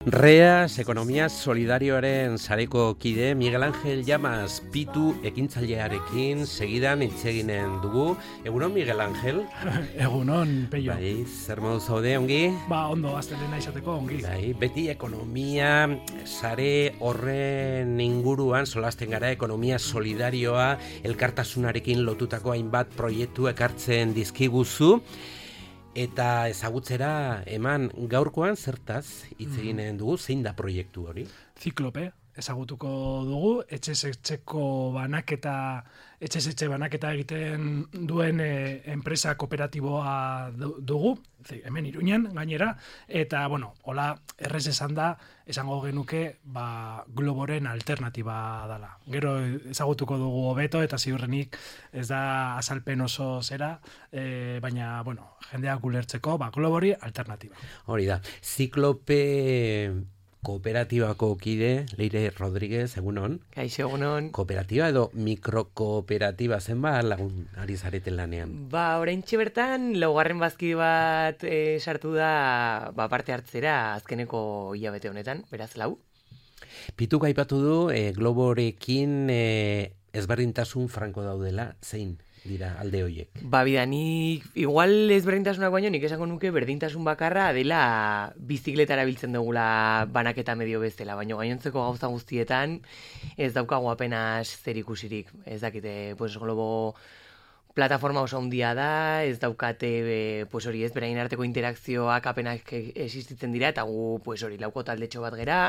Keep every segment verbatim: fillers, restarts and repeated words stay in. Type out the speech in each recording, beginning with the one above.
Reas, ekonomia solidarioaren sareko kide Miguel Ángel Llamas Pitu ekintzailearekin segidan hitz eginen dugu. Egunon, Miguel Ángel? Egunon, Peio. Bai, zer modu zaude, ongi? Ba, ondo, astelena izateko, ongi. Bai, beti ekonomia sare horren inguruan solasten gara, ekonomia solidarioa, elkartasunarekin lotutako hainbat proiektu ekartzen dizkiguzu. Eta ezagutzera eman gaurkoan zertaz hitz eginen dugu, zein da proiektu hori? Ziklope, ezagutuko dugu, etxez-etxeko banaketa, etxez-etxe banaketa egiten duen e, enpresa kooperatiboa dugu, hemen Iruñan gainera, eta, bueno, hola, errez esan da, esango genuke, ba, Globoren alternatiba dela. Gero ezagutuko dugu hobeto eta ziurrenik ez da azalpen oso zera, e, baina, bueno, jendeak ulertzeko, ba, Globori alternatiba. Hori da, Ziklope kooperatibako kide, Leire Rodríguez, egunon. Kaixo, egunon. Kooperatiba edo mikrokooperatiba zenba lagun ari zareten lanean? Ba, oraintxe bertan, laugarren bazkide bat e, sartu da ba, parte hartzera azkeneko hilabete honetan, beraz lau. Pituk aipatu du, e, Globorekin e, ezberdintasun franko daudela, zein dira alde horiek? Ba, bida, nik igual ezberdintasunak baino, nik esango nuke berdintasun bakarra dela bizikletara biltzen dugula banaketa medio bezala, baina gainontzeko gauza guztietan ez daukagu apenas zer ikusirik. Ez dakite, pues, Globo plataforma oso handia da, ez daukate, e, pues hori ez, berain arteko interakzioak apenak existitzen dira, eta gu, pues hori, lauko taldetxo bat gera,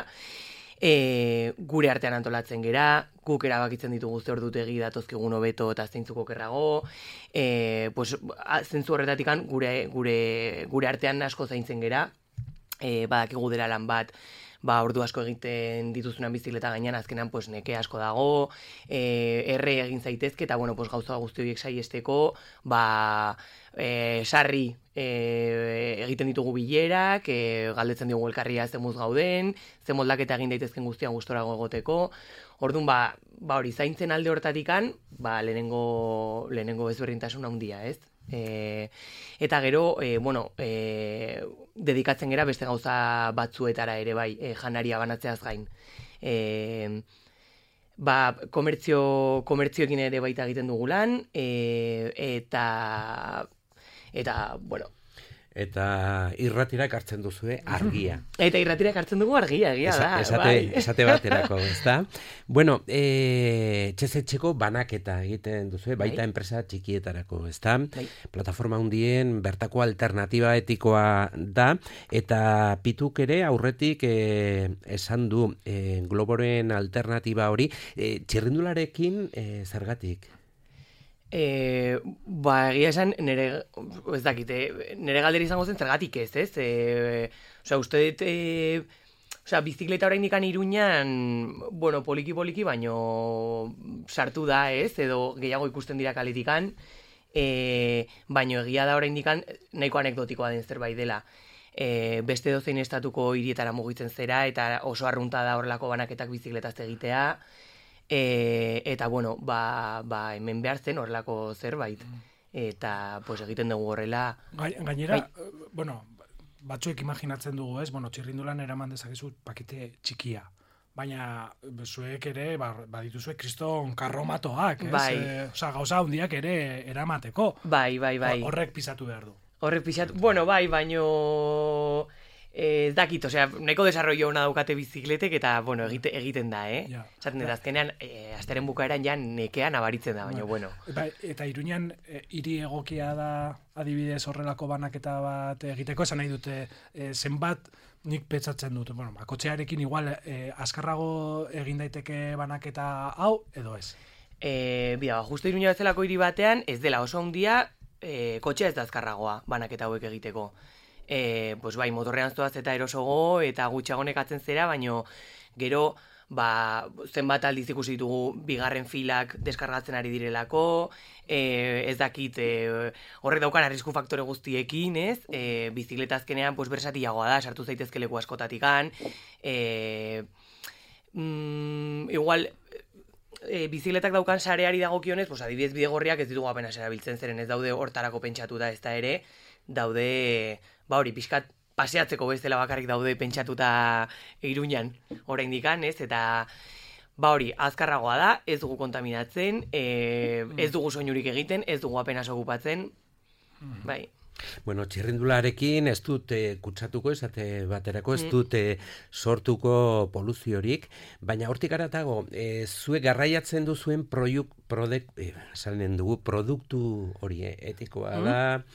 E, gure artean antolatzen gera, guk erabakitzen ditugu zer dutegi datozkigun hobeto eta zeintzuk okerrago, e, pues, zentzu horretatikan gure, gure, gure artean asko zaintzen gera, e, badakigu dela lan bat, ba, ordu asko egiten dituzunan bizikleta gainean, azkenan pues, neke asko dago, e, erre egin zaitezke, eta bueno, pues, gauza guzti horiek saiesteko, ba, e, sarri e, egiten ditugu bilerak, e, galdetzen diogu elkarria ze muz gauden, ze moldaketa egin daitezken guztian gustorago egoteko. Orduan, ba, ba hori zaintzen alde hortatikan, ba, lehenengo, lehenengo ezberdintasun handia, ez? E, eta gero, e, bueno, e, dedikatzen gera beste gauza batzuetara ere bai, e, janaria banatzeaz gain. E, ba, komertzio, komertzioekin ere baita egiten dugu lan, e, eta, eta, bueno, Eta irratirak hartzen duzue argia. Eta irratirak hartzen dugu argia, egia Esa, da. Esate, bai. esate baterako, ezta? Bueno, e, etxez-etxeko banaketa egiten duzue, baita bai. Enpresa txikietarako, ezta? Bai. Plataforma hundien bertako alternatiba etikoa da, eta Pituk ere aurretik e, esan du e, Globoren alternatiba hori, e, txirrindularekin e, zergatik? E, ba, egia esan, nire, ez dakite, nire galdera izango zen zergatik ez, ez? E, osea, uste dut, e, osea, bizikleta orain ikan Iruñan, bueno, poliki-poliki, baino sartu da, ez? Edo gehiago ikusten dira kaletikan, e, baino egia da orain ikan nahiko anekdotikoa den zerbait dela. E, beste dozein estatuko hirietara mugitzen zera, eta oso arrunta da horrelako banaketak bizikletaz egitea, E, eta, bueno, ba, ba hemen behar zen horrelako zerbait. Eta, pues, egiten dugu horrela. Gainera, bai. Bueno, batzuek imaginatzen dugu, ez? Bueno, txirrindulan eraman dezakezu pakete txikia. Baina, zuek ere, ba, badituzuek kriston karromatoak, ez? Bai. E, Osa, gauza handiak ere eramateko. Bai, bai, bai. Horrek pisatu behar du. Horrek pisatu, bueno, bai, baino... Ez dakit, osea, nahiko desarrollo hona daukate bizikletek eta, bueno, egite, egiten da, eh? Ja. Zaten dut, azkenean, e, asteren bukaeran ja nekean abaritzen da, baina, bueno. Ba, eta Iruñan, e, hiri egokia da adibidez horrelako banaketa bat egiteko, esan nahi dute, e, zenbat nik pentsatzen dut, bueno, ba, kotxearekin igual e, azkarrago egin daiteke banaketa hau, edo ez? E, bida, ba, justo Iruña bezalako hiri batean, ez dela oso handia, e, kotxea ez da azkarragoa banaketa hauek egiteko. E, pues bai, motorrean zoaz eta erosogo eta gutxago nekatzen zera, baino gero ba, zenbat aldiz ikusi ditugu bigarren filak deskargatzen ari direlako, e, ez dakit e, horrek daukan arrisku faktore guztiekin, ez? E, bizikleta azkenean pues, bersatiagoa da, sartu zaitezke leku askotatikan, e, mm, igual e, bizikletak daukan sareari dagokionez, pues, adibidez bidegorriak ez ditugu apenas erabiltzen, zeren ez daude hortarako pentsatuta ez da ere, daude, ba hori, pixkat paseatzeko bestela bakarrik daude pentsatuta Iruñan oraindikan, ez? Eta ba hori, azkarragoa da, ez dugu kontaminatzen, e, ez dugu soinurik egiten, ez dugu apenas okupatzen, bai. Bueno, txirrindularekin ez dut e, kutsatuko, esate baterako, ez dut e, sortuko poluziorik, baina hortik aratago, e, zuek garraiatzen duzuen proiuk, prodek, e, salen dugu, produktu hori e, etikoa mm. da,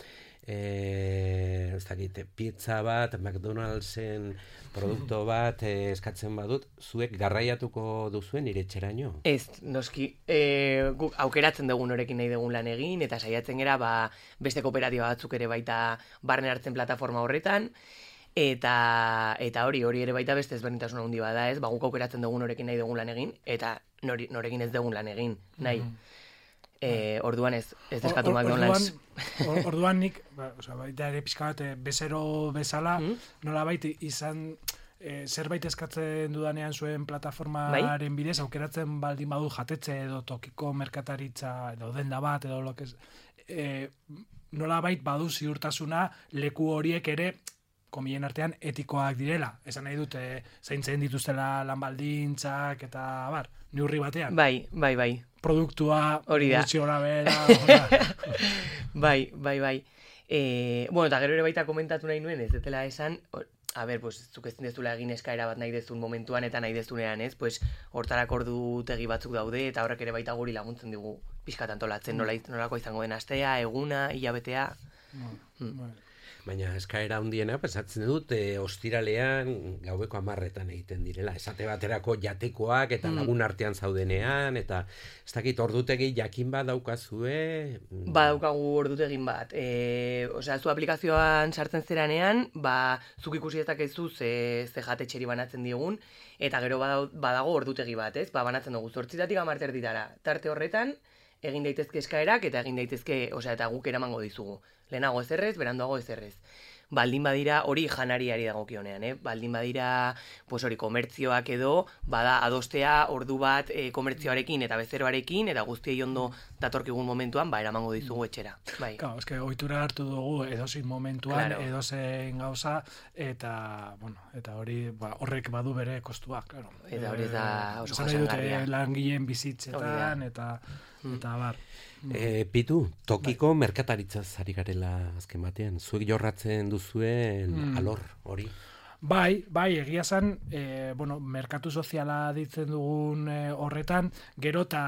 e, ez dakit, pizza bat, McDonald'sen produktu bat e, eskatzen badut, zuek garraiatuko duzuen nire etxeraino? Ez, noski, e, guk aukeratzen dugun norekin nahi dugun lan egin, eta saiatzen gera, ba, beste kooperatiba batzuk ere baita barne hartzen plataforma horretan, eta eta hori, hori ere baita beste ezberdintasun handi bada, ez? Ba, guk aukeratzen dugun norekin nahi dugun lan egin, eta nori, norekin ez dugun lan egin, nahi. Mm-hmm. E, orduan ez, ez deskatu McDonald's. Orduan, orduan nik, ba, oza, baita ere pixka bat, bezero bezala, mm? nola baita izan, e, zerbait eskatzen dudanean zuen plataformaren bai? Bidez, aukeratzen baldin badu jatetxe edo tokiko merkataritza edo denda bat edo lokez, e, nola bait badu ziurtasuna leku horiek ere komien artean etikoak direla. Esan nahi dute, zaintzen dituztela lanbaldintzak eta bar, neurri batean. Bai, bai, bai. Produktua, hori da. Gutxi gora bera. bai, bai, bai. E, bueno, eta gero ere baita komentatu nahi nuen, ez detela esan, a ber, pues, zuk ezin dezula egin eskaera bat nahi dezun momentuan eta nahi dezunean, ez? Pues, hortarak ordutegi batzuk daude eta horrek ere baita guri laguntzen digu pixkat antolatzen, nola, nolako izango den astea, eguna, hilabetea. Mm. Mm. Baina eskaera handiena, pensatzen dut, e, ostiralean gaueko hamarretan egiten direla. Esate baterako jatekoak eta lagun artean zaudenean, eta ez dakit ordutegi jakin bat daukazue? Ba, daukagu ordutegin bat. E, osea, zu aplikazioan sartzen zeranean, ba, zuk ikusi dezakezu ze, ze jatetxeri banatzen diogun, eta gero badago ordutegi bat, ez? Ba, banatzen dugu zortzitatik hamarter ditara. Tarte horretan, egin daitezke eskaerak eta egin daitezke, osea, eta guk eramango dizugu. Lehenago ezerrez, beranduago ezerrez. Baldin badira hori janariari dagokionean, eh? Baldin badira, pues hori komertzioak edo, bada adostea ordu bat e, komertzioarekin eta bezeroarekin, eta guztiei ondo datorkigun momentuan, ba, eramango dizugu etxera. Bai. Claro, eske ohitura hartu dugu edozein momentuan, claro. Edozein gauza, eta, bueno, eta hori, ba, horrek badu bere kostua, claro. Eta hori da oso jasangarria. Langileen bizitzetan, eta, mm. eta bar. E, Pitu, tokiko bai. Merkataritza zari garela azken batean, zuek jorratzen duzuen mm. alor hori? Bai, bai, egia zan, e, bueno, merkatu soziala ditzen dugun e, horretan, gero eta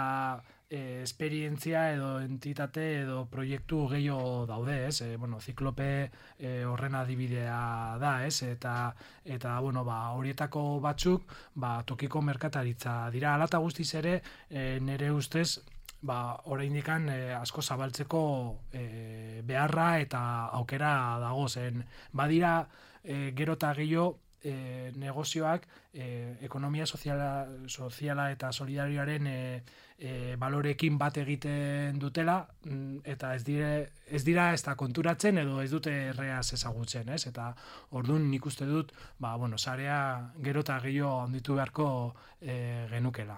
e, esperientzia edo entitate edo proiektu gehiago daude, ez? E, bueno, Ziklope e, horren adibidea da, ez? Eta, eta bueno, ba, horietako batzuk, ba, tokiko merkataritza dira. Hala eta guztiz ere, e, nire ustez, ba, oraindikan eh, asko zabaltzeko eh, beharra eta aukera dago zen. Badira eh, gero eta gehiago eh, negozioak eh, ekonomia soziala, soziala eta solidarioaren eh, eh, balorekin bat egiten dutela, eta ez dire, ez dira ez da konturatzen edo ez dute erreaz ezagutzen, ez? Eta orduan nik uste dut, ba, bueno, sarea gero eta gehiago handitu beharko eh, genukela.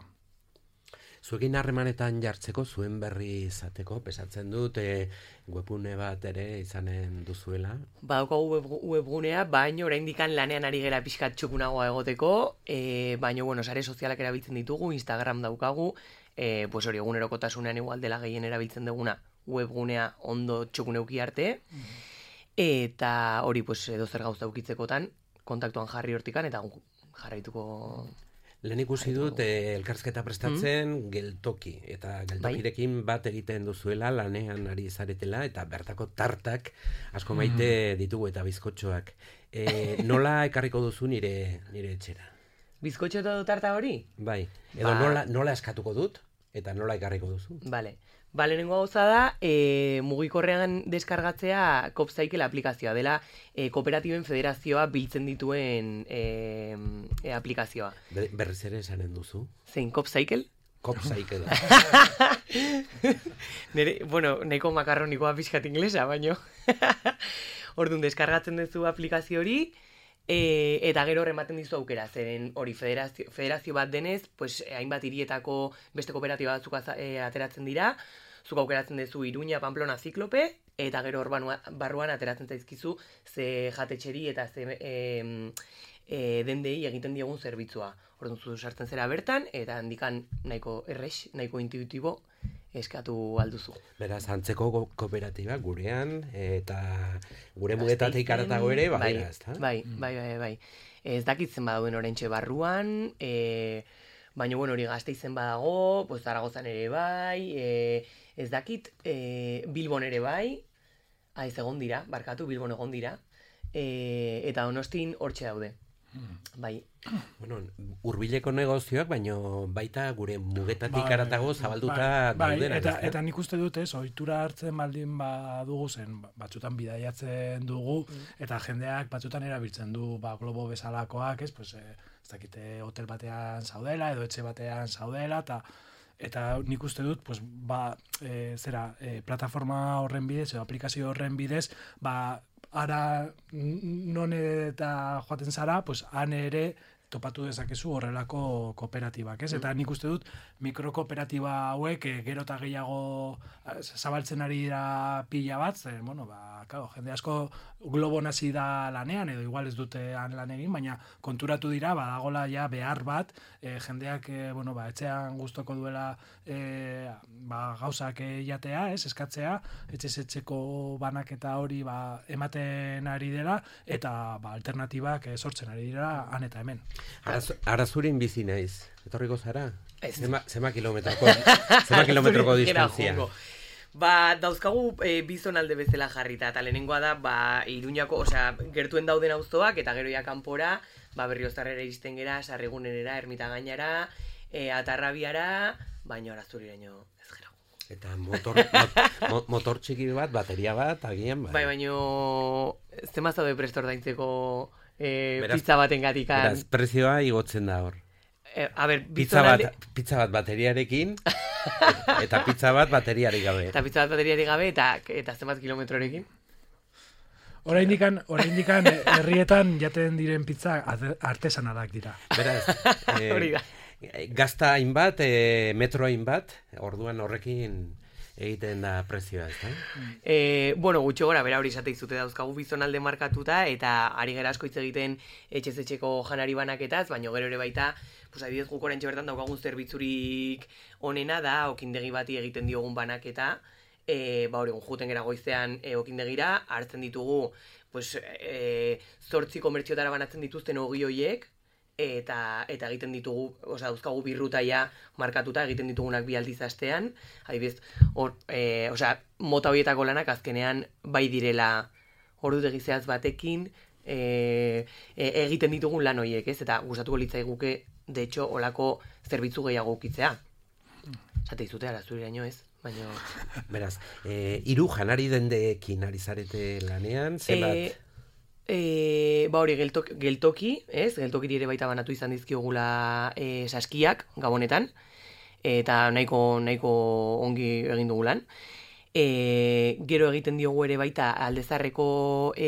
Zuekin harremanetan jartzeko, zuen berri izateko, pesatzen dut, e, webgune bat ere izanen duzuela? Badaukagu web, webgunea, baino oraindikan lanean ari gera pixkat txukunagoa egoteko, e, baino, bueno, sare sozialak erabiltzen ditugu, Instagram daukagu, e, pues hori, egunerokotasunean igual dela gehien erabiltzen duguna webgunea ondo txukuneuki arte, mm-hmm. eta hori, pues, edo zer gauza ukitzekotan, kontaktuan jarri hortikan, eta jarraituko... Lehen ikusi dut, eh, elkarrizketa prestatzen mm. geltoki, eta geltokirekin bat egiten duzuela, lanean ari zaretela, eta bertako tartak asko maite mm. ditugu eta bizkotxoak. E, nola ekarriko duzu nire, nire etxera? Bizkotxo eta tarta hori? Bai, edo ba... nola, nola eskatuko dut, eta nola ekarriko duzu? Bale. Ba, lehenengo gauza da, e, mugikorrean deskargatzea Copcycle aplikazioa, dela e, kooperatiben federazioa biltzen dituen e, e, aplikazioa. Be, berriz ere esanen duzu? Zein, Copcycle? Copcycle. Nere, bueno, nahiko makarronikoa pixkat inglesa, baino. Orduan, deskargatzen duzu aplikazio hori, E, eta gero horrematen dizu aukera, zeren hori federazio, federazio bat denez, pues, hainbat hirietako beste kooperatiba batzuk e, ateratzen dira, zuk aukeratzen duzu Iruña, Pamplona, Ziklope, eta gero hor barruan ateratzen zaizkizu ze jatetxeri eta ze e, e, dendei egiten diegun zerbitzua. Orduan zu sartzen zera bertan, eta handikan nahiko errex, nahiko intuitibo, eskatu alduzu. Beraz, antzeko kooperatiba gurean, eta gure mugetatik haratago ere, bai, badira, ezta? Bai, bai, bai, bai. Ez dakitzen badauen oraintxe barruan, e, baina bueno, hori Gasteizen badago, pues Zaragozan ere bai, e, ez dakit e, Bilbon ere bai, aiz egon dira, barkatu Bilbon egon dira, e, eta Donostin hortxe daude. Bai. Bueno, hurbileko negozioak, baino baita gure mugetatik Bai, haratago zabalduta bai, daudenak, eta, ezta? eta nik uste dut, ez, ohitura hartzen baldin badugu zen, batzutan bidaiatzen dugu, eta jendeak batzutan erabiltzen du, ba, Globo bezalakoak, ez, pues, eh, ez dakite hotel batean zaudela, edo etxe batean zaudela, eta eta nik uste dut, pues, ba, e, zera, e, plataforma horren bidez, edo aplikazio horren bidez, ba, ara non eta joaten zara, pues, han ere topatu dezakezu horrelako kooperatibak, ez? Eta nik uste dut mikrokooperatiba hauek e, gero eta gehiago zabaltzen ari dira pila bat, ze, bueno, ba, claro, jende asko Globon hasi da lanean, edo igual ez dute han lan egin, baina konturatu dira, badagola ja behar bat, e, jendeak, e, bueno, ba, etxean gustoko duela e, ba, gauzak jatea, ez, eskatzea, etxez etxeko banaketa hori ba, ematen ari dela, eta ba, alternatibak e, sortzen ari dira han eta hemen. Araz, arazurin bizi naiz, etorriko zara? Ez. Zema, zema kilometroko, zema kilometroko distantzia. Ba, dauzkagu e, bizon alde bezala jarrita, eta lehenengoa da, ba, Iruñako, osea, gertuen dauden auzoak, eta gero ja kanpora, ba, Berriozarrera iristen gera, Sarrigunenera, Ermita Gainara, e, Atarrabiara, baino Arazuriraino ez gerago. Eta motor, mot, motor txiki bat, bateria bat, agian, bai. Bai, baino, zema zaude presto ordaintzeko e, Beraz- pizza baten gatikan. Beraz, prezioa igotzen da hor. E, a ber, Pizza bizon bat, alde... pizza bat bateriarekin, eta pizza bat bateriarik gabe. Eta pizza bat bateriarik gabe, eta, eta zenbat kilometrorekin. Oraindikan, oraindikan herrietan jaten diren pizza artesanalak dira. Beraz, Hori da. eh, gazta hainbat, eh, metro hainbat, orduan horrekin egiten da prezioa, ez da? E, bueno, gutxo gora, bera hori esate izute dauzkagu bizonalde markatuta, eta ari gara asko hitz egiten etxez etxeko janari banaketaz, baina gero ere baita, pues, adibidez guk oraintxe bertan daukagun zerbitzurik onena da, okindegi bati egiten diogun banaketa, e, ba hori, juten gera goizean e, okindegira, hartzen ditugu, pues, e, zortzi komertziotara banatzen dituzten ogi hoiek, eta eta egiten ditugu, osea, dauzkagu birrutaia markatuta egiten ditugunak bi aldiz astean, adibidez, hor, e, osea, mota horietako lanak azkenean bai direla ordutegi zehaz batekin e, e, egiten ditugun lan horiek, ez? Eta gustatuko litzaiguke, de hecho, olako zerbitzu gehiago ukitzea. Zate izute Arazuriraino, ez? Baina... Beraz, eh, hiru janari dendeekin ari zarete lanean, zenbat? E, E, ba hori, geltoki, geltoki, ez? Geltokiri ere baita banatu izan dizkiogula e, saskiak, gabonetan, eta nahiko, nahiko ongi egin dugu lan. E, gero egiten diogu ere baita Aldezarreko e,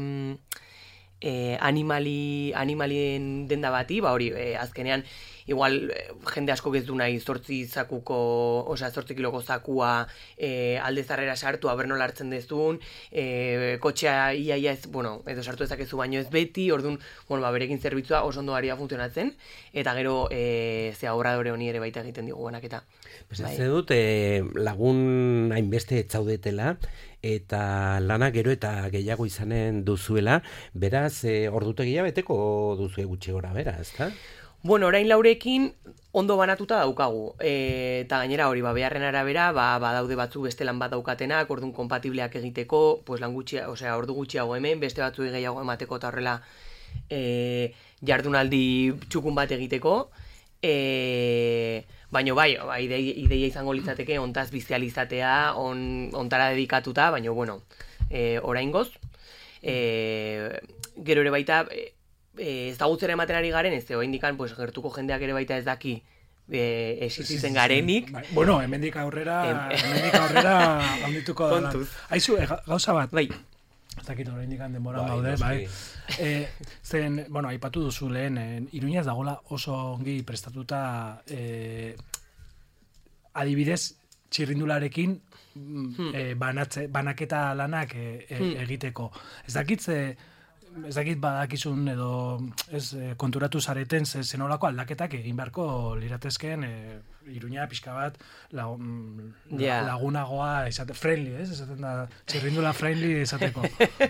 e, animali, animalien denda bati, ba hori, e, azkenean, igual jende asko ez du nahi zortzi zakuko, osea zortzi kiloko zakua e, Aldezarrera sartu, aber nola hartzen dezun, e, kotxea ia ia ez, bueno, edo sartu dezakezu baino ez beti, orduan, bueno, ba, berekin zerbitzua oso ondo ari da funtzionatzen, eta gero e, ze obradore honi ere baita egiten digu banaketa. Pentsatzen dut, eh, lagun hainbeste etzaudetela, eta lana gero eta gehiago izanen duzuela, beraz, eh, ordutegia beteko duzue gutxi gora bera, ezta? Bueno, orain laurekin ondo banatuta daukagu. E, eta gainera hori, ba, beharren arabera, ba, ba daude batzu beste lan bat daukatenak, orduan kompatibleak egiteko, pues lan gutxia, osea, ordu gutxiago hemen, beste batzu gehiago emateko eta horrela e, jardunaldi txukun bat egiteko. E, baino bai, ba, ideia, ideia izango litzateke ontaz bizializatea, on, ontara dedikatuta, baino bueno, e, oraingoz. E, gero ere baita... E, E, ezagutzera ematen ari garen, ez, oraindikan pues, gertuko jendeak ere baita ez daki e, existitzen garenik. Bai. Bueno, hemendik aurrera, hemendik aurrera handituko da. Kontuz. Aizu, e, gauza bat. Bai. Ez dakit oraindik denbora Bai, gaude, bai. noski. E, zen, bueno, aipatu duzu lehen, e, Iruña ez dagoela oso ongi prestatuta, e, adibidez, txirrindularekin hmm. e, banatze, banaketa lanak e, e, hmm. egiteko. Ez dakit ze, ez dakit badakizun edo ez konturatu zareten ze zenolako aldaketak egin beharko liratezkeen e, Iruña pixka bat lagun, yeah. lagunagoa esate, friendly, ez? Esaten da, txirrindula friendly esateko.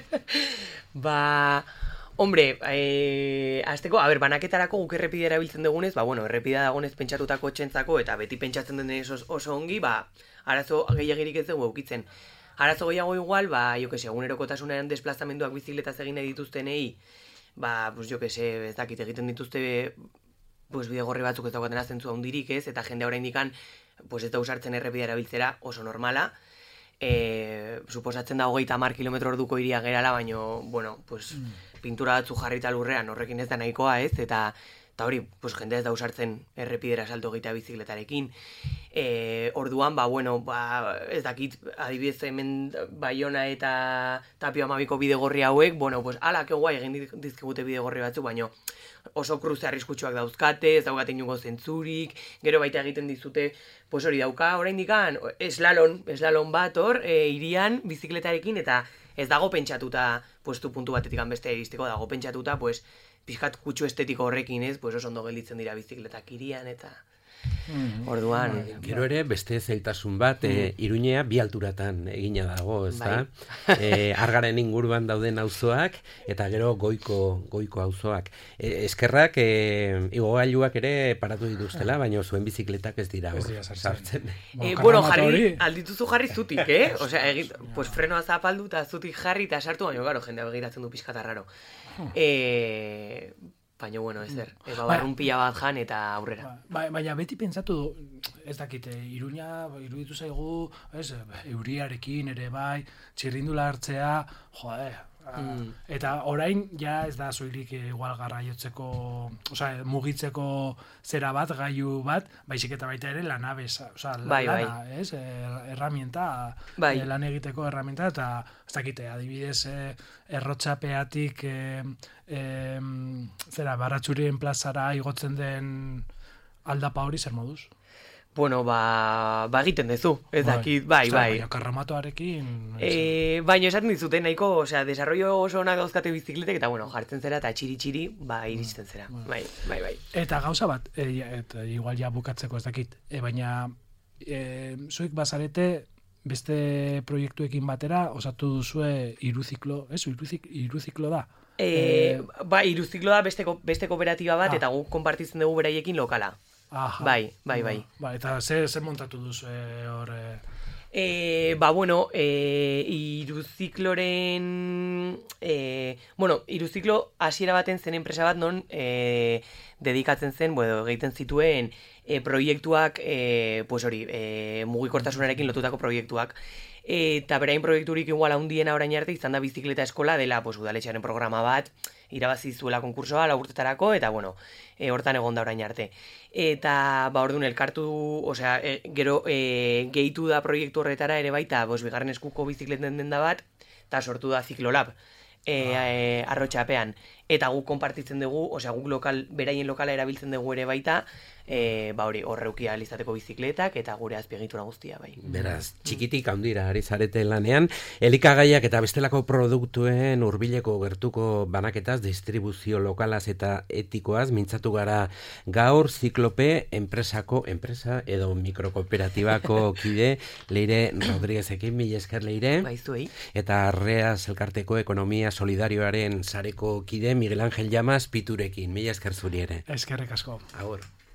Ba, hombre, eh, azteko, a ber, banaketarako guk errepidea erabiltzen dugunez, ba, bueno, errepidea dagonez pentsatutako txentzako, eta beti pentsatzen denez oso, oso ongi, ba, arazo gehiagirik ez dugu eukitzen. Arazo gehiago igual, ba, jo que se, egunerokotasunean desplazamenduak bizikletaz egin dituztenei, ba, pues jo que se, ez dakit egiten dituzte pues bidegorri batzuk ez daukaten azentzu handirik ez, eta jende oraindikan pues ez da usartzen errepidea erabiltzera oso normala. E, suposatzen da hogeita hamar kilometro orduko iria gerala, baino, bueno, pues, mm. pintura batzu jarrita lurrean horrekin ez da nahikoa ez, eta eta hori, pues, jende ez da usartzen errepidera salto egitea bizikletarekin. E, orduan, ba, bueno, ba, ez dakit, adibidez hemen Baiona eta Tapio Amabiko bidegorri hauek, bueno, pues, ala, que guai, egin dizkigute bidegorri batzu, baino, oso kruze arriskutsuak dauzkate, ez daukate inungo zentzurik, gero baita egiten dizute, pues hori dauka, oraindikan, eslalon, eslalon bat hor, e, irian, bizikletarekin, eta ez dago pentsatuta, pues, tu puntu batetik beste iristeko, dago pentsatuta, pues, pixkat kutsu estetiko horrekin ez, pues, oso ondo gelditzen dira bizikletak irian, eta mm, orduan... Mm, gero ere, beste zailtasun bat, mm. e, Iruñea bi alturatan egina dago, ez da? Bai. e, Argaren inguruan dauden auzoak, eta gero goiko, goiko auzoak. E, eskerrak, e, igogailuak ere paratu dituztela, baina zuen bizikletak ez dira hor sartzen. E, bueno, jarri, aldituzu jarri zutik, eh? Osea, egit, pues frenoa zapaldu eta zutik jarri eta sartu, baina, garo, jendea begiratzen du pixkata raro. Eh... Baina, bueno, ez der, eba barrun pila bat jan eta aurrera. Ba, baina beti pentsatu du, ez dakite, Iruña, iruditu zaigu, ez, euriarekin ere bai, txirrindula hartzea, joe, mm. eta orain, ja ez da zoilik igual garraiotzeko, osea, mugitzeko zera bat, gailu bat, baizik eta baita ere lanabez, osea, bai, lana, bai. ez, erramienta, bai. lan egiteko erramienta, eta ez dakite, adibidez, errotxapeatik, e, e, zera, Baratxurien plazara igotzen den aldapa hori zer moduz? Bueno, ba, ba egiten dezu, ez dakit, bai, bai. Baina karramatoarekin... E, baina esaten dizute, nahiko, osea, desarrollo oso onak dauzkate bizikletek, eta, bueno, jartzen zera, eta txiri-txiri, ba, iristen zera. Bai, bai, bai. Eta gauza bat, e, eta igual ja bukatzeko ez dakit, e, baina e, zuek bazarete beste proiektuekin batera osatu duzue iruziklo, ez? Iruzik, iruziklo da? E, e, ba, iruziklo da beste, beste kooperatiba bat, ah. eta guk konpartitzen dugu beraiekin lokala. Aha. Bai, bai, bai. Ba, eta ze, ze montatu duzu hor... E... E, ba, bueno, e, iruzikloren... E, bueno, iruziklo hasiera baten zen enpresa bat non e, dedikatzen zen, bueno, egiten zituen e, proiektuak, e, pues hori, e, mugikortasunarekin lotutako proiektuak. E, eta berain proiekturik igual handiena orain arte izan da bizikleta eskola dela, pues, udaletxearen programa bat, irabazi zuela konkursoa lau urtetarako, eta bueno, e, hortan egon da orain arte. Eta, ba, orduan, elkartu, osea, e, gero, e, gehitu da proiektu horretara ere baita, bos, bigarren eskuko bizikleten denda bat, eta sortu da Ziklolab, e, ah. e, arrotxapean. Eta guk konpartitzen dugu, osea, guk lokal, beraien lokala erabiltzen dugu ere baita, e, ba hori, horreukia alizateko bizikletak, eta gure azpiegitura guztia, bai. Beraz, txikitik handira ari zarete lanean, elikagaiak eta bestelako produktuen hurbileko gertuko banaketaz, distribuzio lokalaz eta etikoaz, mintzatu gara gaur Ziklope enpresako, enpresa edo mikrokooperatibako kide, Leire Rodríguezekin, mila esker Leire. Baizuei. Eta Arreaz elkarteko ekonomia solidarioaren sareko kide, Miguel Ángel Llamas Piturekin, mila esker zuri ere. Eskerrik asko. Agur.